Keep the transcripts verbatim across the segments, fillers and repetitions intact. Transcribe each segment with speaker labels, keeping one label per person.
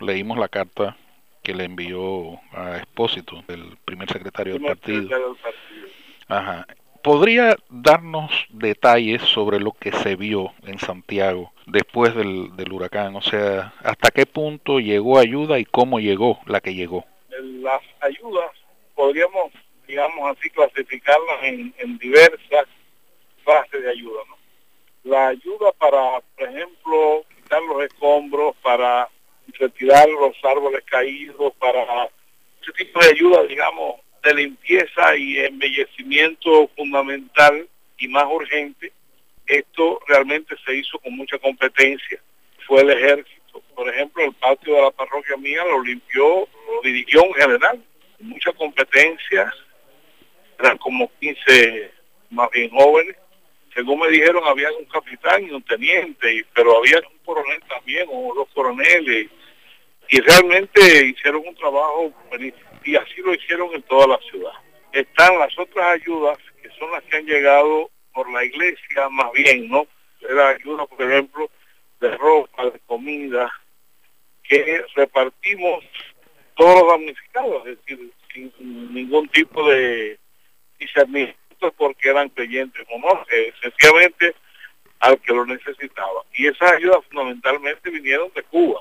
Speaker 1: leímos la carta que le envió a Expósito, el primer secretario del partido. Ajá. ¿Podría darnos detalles sobre lo que se vio en Santiago después del, del huracán? O sea, ¿hasta qué punto llegó ayuda y cómo llegó la que llegó?
Speaker 2: Las ayudas podríamos, digamos así, clasificarlas en, en diversas fases de ayuda, ¿no? La ayuda para, por ejemplo, quitar los escombros, para retirar los árboles caídos, para ese tipo de ayuda, digamos, de limpieza y embellecimiento fundamental y más urgente. Esto realmente se hizo con mucha competencia. Fue el ejército. Por ejemplo, el patio de la parroquia mía lo limpió, lo dirigió un general, con mucha competencia. Eran como quince más bien jóvenes. Según me dijeron, había un capitán y un teniente, y, pero había un coronel también, o dos coroneles, y realmente hicieron un trabajo, y así lo hicieron en toda la ciudad. Están las otras ayudas, que son las que han llegado por la iglesia, más bien, ¿no? Era ayuda, por ejemplo, de ropa, de comida, que repartimos todos los damnificados, es decir, sin ningún tipo de discernimiento porque eran creyentes o no, eh, sencillamente al que lo necesitaba. Y esas ayudas fundamentalmente vinieron de Cuba,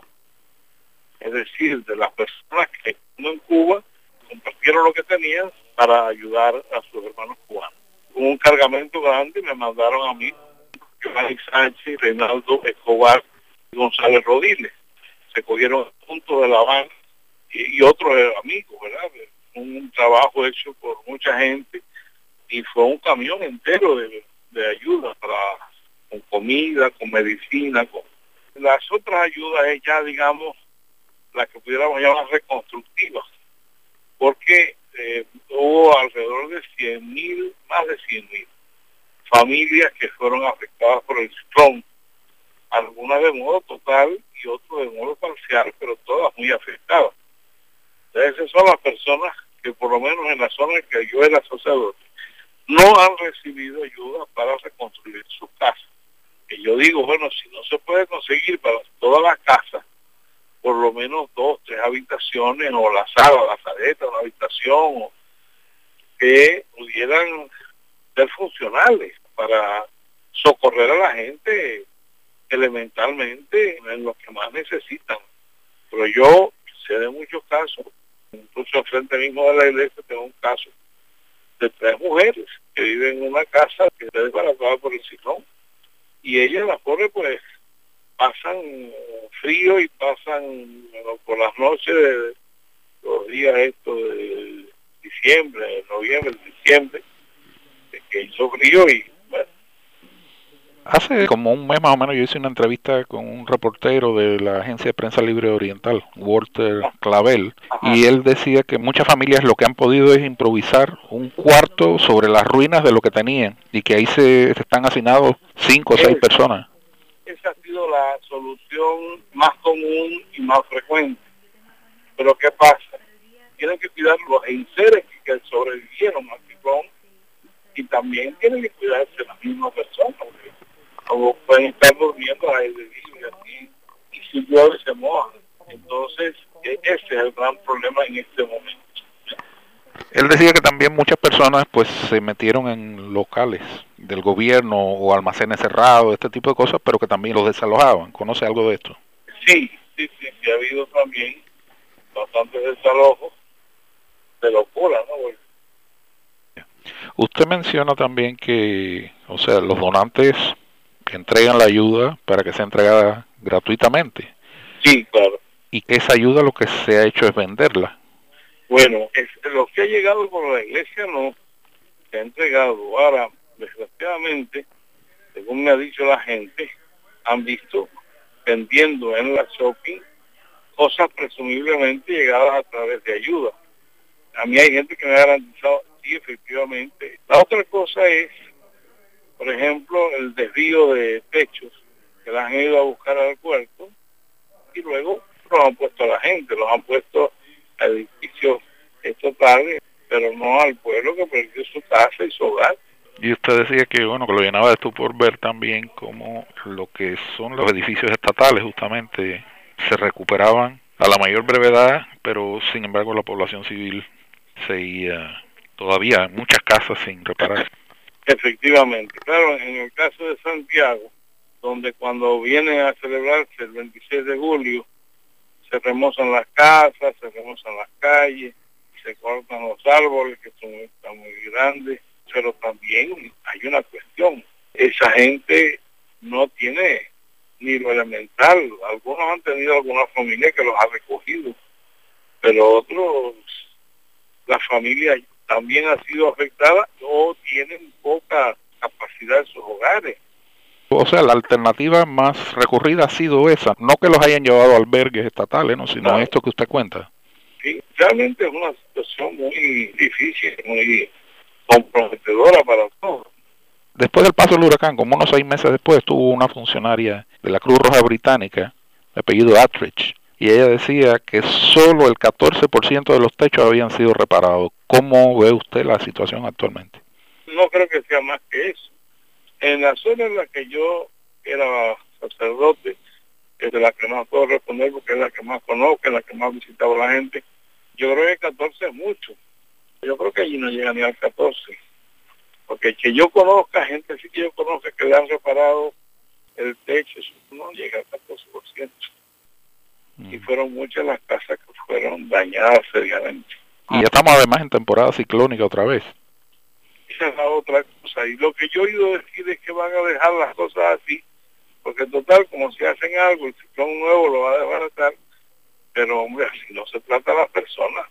Speaker 2: es decir, de las personas que en Cuba compartieron lo que tenían para ayudar a sus hermanos cubanos. Con un cargamento grande me mandaron a mí, Giovanni Sánchez, Reinaldo Escobar y González Rodiles. Se cogieron puntos de La Habana y, y otros amigos, ¿verdad? Un trabajo hecho por mucha gente y fue un camión entero de, de ayuda para, con comida, con medicina. Con... Las otras ayudas es ya, digamos, las que pudiéramos llamar reconstructivas, porque eh, hubo alrededor de cien mil, más de cien mil familias que fueron afectadas por el ciclón, algunas de modo total y otras de modo parcial, pero todas muy afectadas. Entonces esas son las personas que por lo menos en la zona en que yo era sacerdote no han recibido ayuda para reconstruir su casa. Y yo digo, bueno, si no se puede conseguir para todas las casas, por lo menos dos, tres habitaciones, o la sala, la saleta, una habitación, o que pudieran ser funcionales para socorrer a la gente elementalmente en lo que más necesitan. Pero yo sé de muchos casos, incluso frente mismo de la iglesia tengo un caso de tres mujeres que viven en una casa que está desbaratada por el ciclón, y ellas, las pobres, pues pasan frío y pasan, bueno, por las noches de los días estos de diciembre, de noviembre, de diciembre, de que hizo frío. Y bueno,
Speaker 1: hace como un mes más o menos yo hice una entrevista con un reportero de la agencia de prensa libre oriental, Walter Clavel, y él decía que muchas familias lo que han podido es improvisar un cuarto sobre las ruinas de lo que tenían, y que ahí se, se están hacinados cinco o seis personas.
Speaker 2: Esa ha sido la solución más común y más frecuente. Pero ¿qué pasa? Tienen que cuidar los enseres que sobrevivieron al ciclón, y también tienen que cuidarse las mismas personas, porque como pueden estar durmiendo al aire libre así, y si llueve se mojan. Entonces, ese es el gran problema en este momento.
Speaker 1: Él decía que también muchas personas pues se metieron en locales del gobierno o almacenes cerrados, este tipo de cosas, pero que también los desalojaban. ¿Conoce algo de esto?
Speaker 2: Sí, sí, sí, sí, ha habido también bastantes desalojos de locura, ¿no?
Speaker 1: Usted menciona también que, o sea, los donantes que entregan la ayuda para que sea entregada gratuitamente.
Speaker 2: Sí, claro.
Speaker 1: Y que esa ayuda lo que se ha hecho es venderla.
Speaker 2: Bueno, es, lo que ha llegado por la iglesia no se ha entregado. Ahora, desgraciadamente, según me ha dicho la gente, han visto vendiendo en la shopping cosas presumiblemente llegadas a través de ayuda. A mí hay gente que me ha garantizado, sí, efectivamente. La otra cosa es, por ejemplo, el desvío de techos que las han ido a buscar al puerto y luego los han puesto a la gente, los han puesto a edificios estatales, pero no al pueblo que perdió su casa y su hogar.
Speaker 1: Y usted decía que, bueno, que lo llenaba de estupor ver también cómo lo que son los edificios estatales justamente se recuperaban a la mayor brevedad, pero sin embargo la población civil seguía todavía muchas casas sin reparar.
Speaker 2: Efectivamente, claro, en el caso de Santiago, donde cuando viene a celebrarse el veintiséis de julio, se remozan las casas, se remozan las calles, se cortan los árboles que son están muy grandes, pero también hay una cuestión, esa gente no tiene ni lo elemental, algunos han tenido alguna familia que los ha recogido, pero otros, la familia también ha sido afectada o tienen poca capacidad en sus hogares.
Speaker 1: O sea, la alternativa más recurrida ha sido esa, no que los hayan llevado a albergues estatales, ¿no? sino
Speaker 2: No.
Speaker 1: esto que usted cuenta.
Speaker 2: Sí, realmente es una situación muy difícil, muy comprometedora para todos.
Speaker 1: Después del paso del huracán, como unos seis meses después, estuvo una funcionaria de la Cruz Roja Británica, de apellido Attridge, y ella decía que solo el catorce por ciento de los techos habían sido reparados. ¿Cómo ve usted la situación actualmente?
Speaker 2: No creo que sea más que eso. En la zona en la que yo era sacerdote, es de la que más puedo responder porque es la que más conozco, es la que más visitaba la gente, yo creo que catorce es mucho. Yo creo que allí no llega ni al catorce. Porque que yo conozca, gente sí que yo conozco que le han reparado el techo, eso no llega al catorce por ciento. Mm. Y fueron muchas las casas que fueron dañadas seriamente.
Speaker 1: Y ya estamos además en temporada ciclónica otra vez.
Speaker 2: Esa es la otra cosa. Y lo que yo he oído decir es que van a dejar las cosas así, porque en total, como si hacen algo, el ciclón nuevo lo va a desbaratar, pero hombre, así no se trata a las personas.